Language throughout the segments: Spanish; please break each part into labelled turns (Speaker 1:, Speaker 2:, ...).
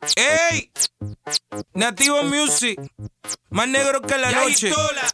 Speaker 1: Ey, Nativo Music, más negro que la noche.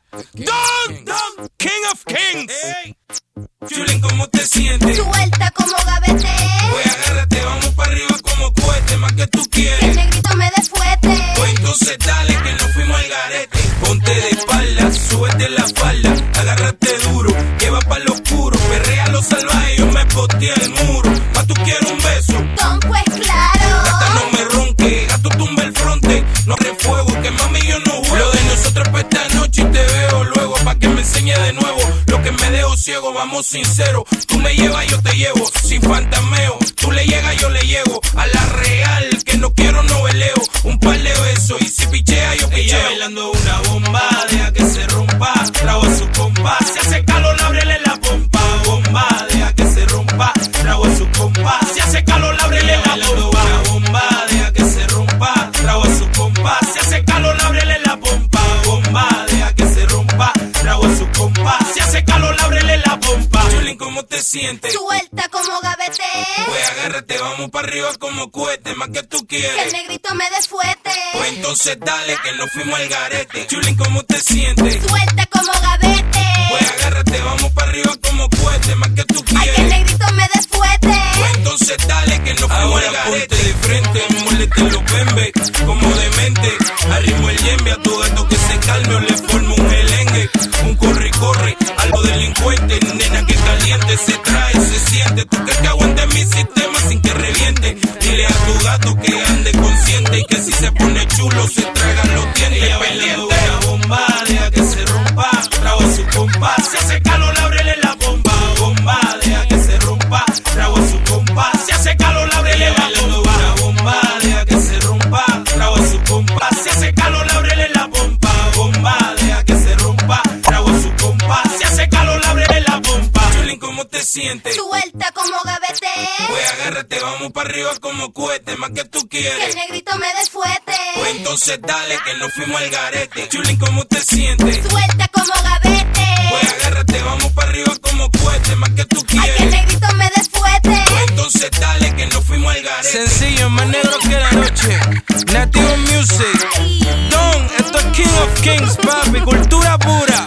Speaker 1: Don, King of Kings. Ey, Chulín, ¿cómo te sientes?
Speaker 2: Suelta como gavete.
Speaker 1: Pues agárrate, vamos para arriba como cohete, más que tú
Speaker 2: Que el
Speaker 1: quieres.
Speaker 2: negrito me dé fuete.
Speaker 1: Pues entonces dale que nos fuimos al garete. Ponte de espalda, súbete la falda, agárrate duro, que va para lo oscuro. Perrea lo salvaje, yo me posteé el muro. Más tú quieres un beso,
Speaker 2: Don, pues claro.
Speaker 1: gata no me ronque, gato tumba el fronte. No refuego, que mami yo no juego. Lo de nosotros para esta noche y te veo luego, pa' que me enseñe de nuevo. Lo que me dejo ciego, vamos sincero. Tú me llevas, yo te llevo, sin fantameo. Tú le llegas, yo le llego. A la real, que no quiero noveleo. Un par de besos y si pichea, yo picheo. Ella bailando una bomba, deja que se rompa. Trago a su compa, si hace calor, ábrele la pompa. Bomba, deja que se rompa. Trago a su compa, si hace calor, ábrele la pompa. Una bomba, deja que se rompa. Trago a su compa, si hace calor, ábrele la pompa. Bomba, deja que se rompa. Trago a su compa, si hace calor, ábrele la pompa. Chulín, ¿cómo te sientes?
Speaker 2: Suelta como gavete.
Speaker 1: Pues agárrate, vamos para arriba como cohete, más que tú
Speaker 2: Que el
Speaker 1: quieres.
Speaker 2: negrito me dé fuete.
Speaker 1: Pues entonces dale que nos fuimos al garete. Chulín, ¿cómo te sientes?
Speaker 2: Suelta como gavete.
Speaker 1: Pues agárrate, vamos para arriba como cohete, más que tú
Speaker 2: Ay, que el
Speaker 1: quieres.
Speaker 2: negrito me dé fuete.
Speaker 1: Pues entonces dale que nos fuimos al garete. Ponte de frente, moleste los bembe, como demente. Arrimo el yembe, a tu gato que se calme o le formo un gelengue. Un corre, algo delincuente, nena que caliente, se trae, se siente. Tú crees que aguante mi sistema sin que reviente. Dile a tu gato que ande consciente y que si se pone chulo se tragan los dientes. Ella bailando una bomba, deja que se rompa. Trago a su compa, si hace calor, ábrele la bomba. Bomba, deja que se rompa. Trago a su compa, si hace calor, ábrele la bomba. Una bomba, deja que se rompa. Trago a su compa, si hace calor, ábrele la bomba. Bomba, deja que se rompa. Trago a su compa, si hace calor, ábrele la bomba. Chulín, ¿cómo te sientes?
Speaker 2: Suelta como gavete.
Speaker 1: Pues agárrate, vamos para arriba como cohete, más que tú
Speaker 2: Que el
Speaker 1: quieres.
Speaker 2: negrito me dé fuete.
Speaker 1: Pues entonces dale que nos fuimos al garete. Chulín, ¿cómo te sientes?
Speaker 2: Suelta como gavete.
Speaker 1: Pues agárrate, vamos para arriba como cohete, más que tú
Speaker 2: Ay, que el
Speaker 1: quieres.
Speaker 2: negrito me dé fuete.
Speaker 1: Pues entonces dale que nos fuimos al garete.
Speaker 3: Sencillo, más negro que la noche. Nativo Music. Don, esto es King of Kings, papi. Cultura pura.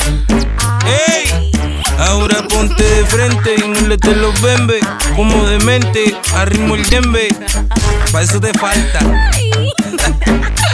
Speaker 3: Ey, ahora ponte de frente y moleste los bembe. Como demente, arrimo el yembe. Pa' eso te falta.